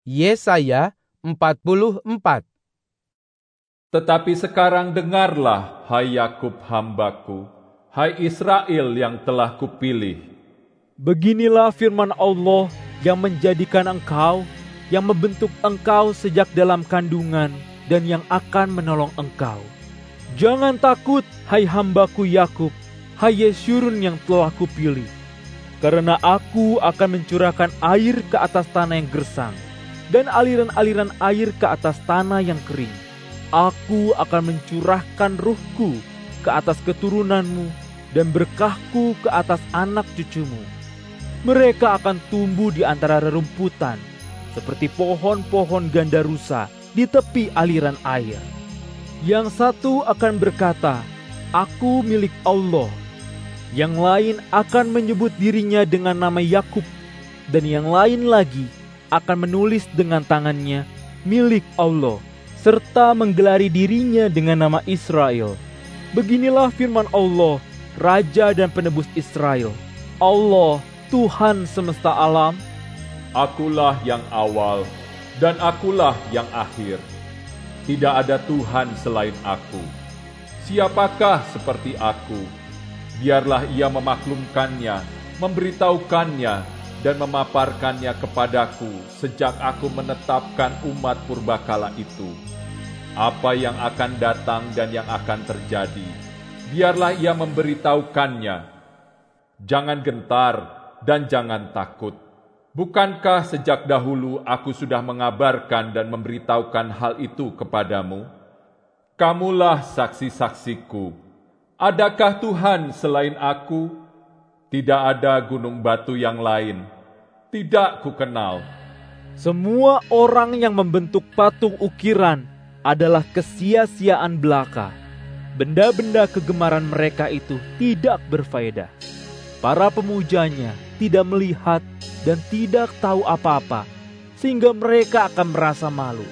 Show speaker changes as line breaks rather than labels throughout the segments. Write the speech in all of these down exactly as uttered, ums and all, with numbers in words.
Yesaya empat puluh empat.
Tetapi sekarang dengarlah, hai Yakub hambaku, hai Israel yang telah kupilih.
Beginilah firman Allah yang menjadikan engkau, yang membentuk engkau sejak dalam kandungan, dan yang akan menolong engkau. Jangan takut, hai hambaku Yakub, hai Yeshurun yang telah kupilih. Karena aku akan mencurahkan air ke atas tanah yang gersang, dan aliran-aliran air ke atas tanah yang kering. Aku akan mencurahkan ruhku ke atas keturunanmu, dan berkahku ke atas anak cucumu. Mereka akan tumbuh di antara rerumputan, seperti pohon-pohon gandarusa di tepi aliran air. Yang satu akan berkata, "Aku milik Allah." Yang lain akan menyebut dirinya dengan nama Yakub, dan yang lain lagi akan menulis dengan tangannya, "Milik Allah," serta menggelari dirinya dengan nama Israel. Beginilah firman Allah, Raja dan Penebus Israel, Allah, Tuhan semesta alam.
Akulah yang awal, dan akulah yang akhir. Tidak ada Tuhan selain aku. Siapakah seperti aku? Biarlah ia memaklumkannya, memberitahukannya, dan memaparkannya kepadaku sejak aku menetapkan umat purbakala itu. Apa yang akan datang dan yang akan terjadi, biarlah ia memberitahukannya. Jangan gentar dan jangan takut. Bukankah sejak dahulu aku sudah mengabarkan dan memberitahukan hal itu kepadamu? Kamulah saksi-saksiku. Adakah Tuhan selain aku? Tidak ada gunung batu yang lain. Tidak kukenal.
Semua orang yang membentuk patung ukiran adalah kesia-siaan belaka. Benda-benda kegemaran mereka itu tidak berfaedah. Para pemujanya tidak melihat dan tidak tahu apa-apa, sehingga mereka akan merasa malu.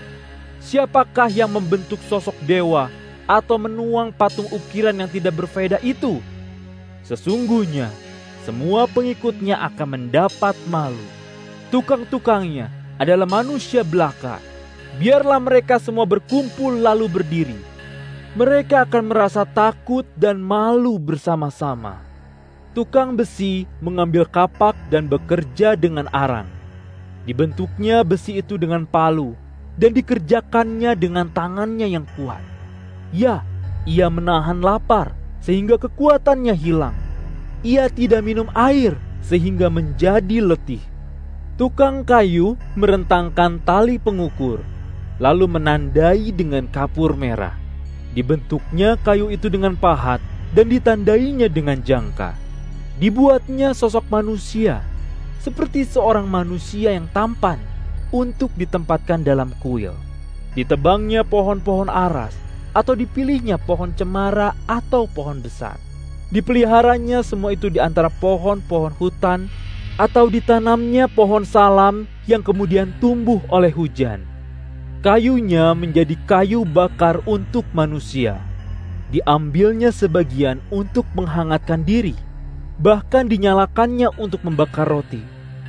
Siapakah yang membentuk sosok dewa atau menuang patung ukiran yang tidak berfaedah itu? Sesungguhnya, semua pengikutnya akan mendapat malu. Tukang-tukangnya adalah manusia belaka. Biarlah mereka semua berkumpul lalu berdiri. Mereka akan merasa takut dan malu bersama-sama. Tukang besi mengambil kapak dan bekerja dengan arang. Dibentuknya besi itu dengan palu, dan dikerjakannya dengan tangannya yang kuat. Ya, ia menahan lapar sehingga kekuatannya hilang. Ia tidak minum air sehingga menjadi letih. Tukang kayu merentangkan tali pengukur, lalu menandai dengan kapur merah. Dibentuknya kayu itu dengan pahat dan ditandainya dengan jangka. Dibuatnya sosok manusia, seperti seorang manusia yang tampan, untuk ditempatkan dalam kuil. Ditebangnya pohon-pohon aras, atau dipilihnya pohon cemara atau pohon besar. Dipeliharanya semua itu di antara pohon-pohon hutan, atau ditanamnya pohon salam yang kemudian tumbuh oleh hujan. Kayunya menjadi kayu bakar untuk manusia. Diambilnya sebagian untuk menghangatkan diri, bahkan dinyalakannya untuk membakar roti.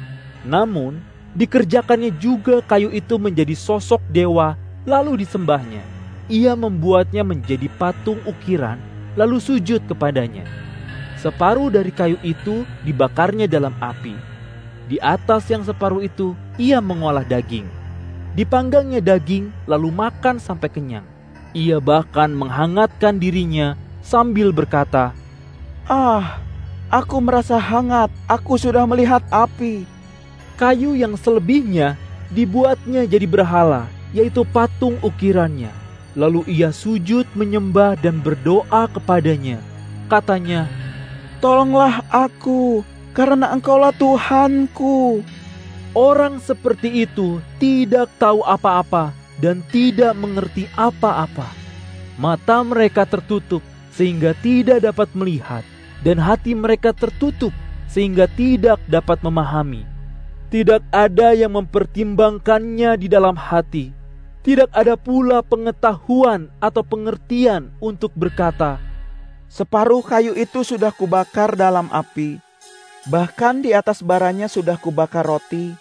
Namun, dikerjakannya juga kayu itu menjadi sosok dewa, lalu disembahnya. Ia membuatnya menjadi patung ukiran, lalu sujud kepadanya. Separuh dari kayu itu dibakarnya dalam api. Di atas yang separuh itu, ia mengolah daging. Dipanggangnya daging, lalu makan sampai kenyang. Ia bahkan menghangatkan dirinya sambil berkata,
"Ah, aku merasa hangat, aku sudah melihat api."
Kayu yang selebihnya dibuatnya jadi berhala, yaitu patung ukirannya. Lalu ia sujud menyembah dan berdoa kepadanya. Katanya,
"Tolonglah aku, karena Engkaulah Tuhanku."
Orang seperti itu tidak tahu apa-apa dan tidak mengerti apa-apa. Mata mereka tertutup sehingga tidak dapat melihat, dan hati mereka tertutup sehingga tidak dapat memahami. Tidak ada yang mempertimbangkannya di dalam hati. Tidak ada pula pengetahuan atau pengertian untuk berkata,
"Separuh kayu itu sudah kubakar dalam api, bahkan di atas baranya sudah kubakar roti,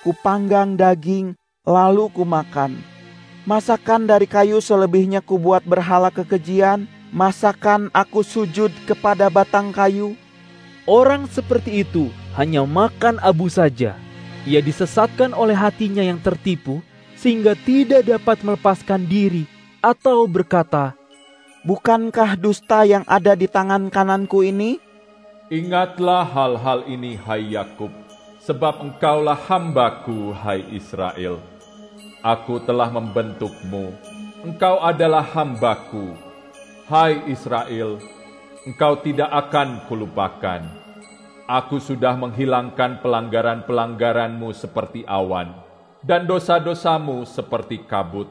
kupanggang daging, lalu kumakan. Masakan dari kayu selebihnya kubuat berhala kekejian, masakan aku sujud kepada batang kayu.
Orang seperti itu hanya makan abu saja. Ia disesatkan oleh hatinya yang tertipu, sehingga tidak dapat melepaskan diri atau berkata,
bukankah dusta yang ada di tangan kananku ini?
Ingatlah hal-hal ini, hai Yakub, sebab engkaulah hambaku, hai Israel. Aku telah membentukmu, engkau adalah hambaku. Hai Israel, engkau tidak akan kulupakan. Aku sudah menghilangkan pelanggaran-pelanggaranmu seperti awan, dan dosa-dosamu seperti kabut.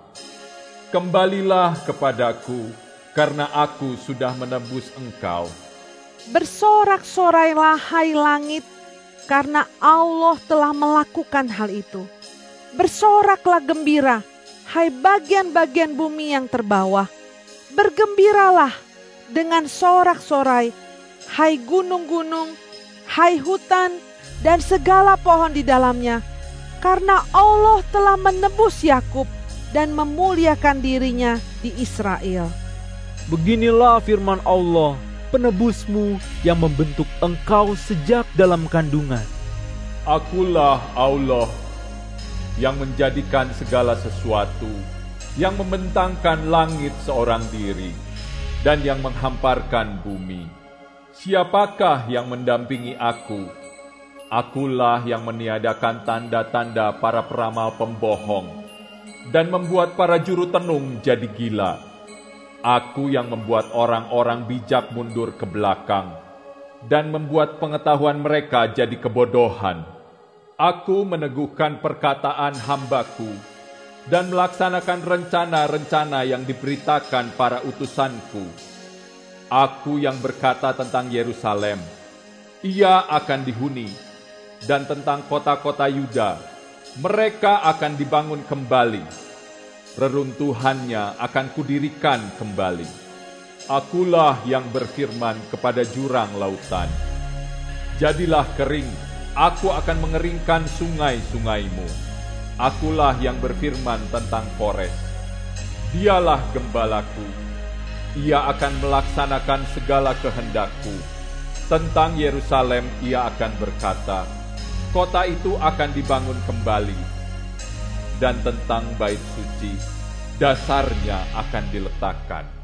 Kembalilah kepadaku, karena aku sudah menebus engkau.
Bersorak-sorailah hai langit, karena Allah telah melakukan hal itu. Bersoraklah gembira, hai bagian-bagian bumi yang terbawah. Bergembiralah dengan sorak-sorai, hai gunung-gunung, hai hutan, dan segala pohon di dalamnya. Karena Allah telah menebus Yakub dan memuliakan dirinya di Israel.
Beginilah firman Allah, penebusmu yang membentuk engkau sejak dalam kandungan.
Akulah Allah yang menjadikan segala sesuatu, yang membentangkan langit seorang diri, dan yang menghamparkan bumi. Siapakah yang mendampingi aku? Akulah yang meniadakan tanda-tanda para peramal pembohong, dan membuat para juru tenung jadi gila. Aku yang membuat orang-orang bijak mundur ke belakang, dan membuat pengetahuan mereka jadi kebodohan. Aku meneguhkan perkataan hambaku, dan melaksanakan rencana-rencana yang diberitakan para utusanku. Aku yang berkata tentang Yerusalem, ia akan dihuni, dan tentang kota-kota Yuda, mereka akan dibangun kembali. Reruntuhannya akan kudirikan kembali. Akulah yang berfirman kepada jurang lautan, jadilah kering, aku akan mengeringkan sungai-sungaimu. Akulah yang berfirman tentang Kores, dialah gembalaku, ia akan melaksanakan segala kehendakku. Tentang Yerusalem ia akan berkata, kota itu akan dibangun kembali. Dan tentang bait suci, dasarnya akan diletakkan.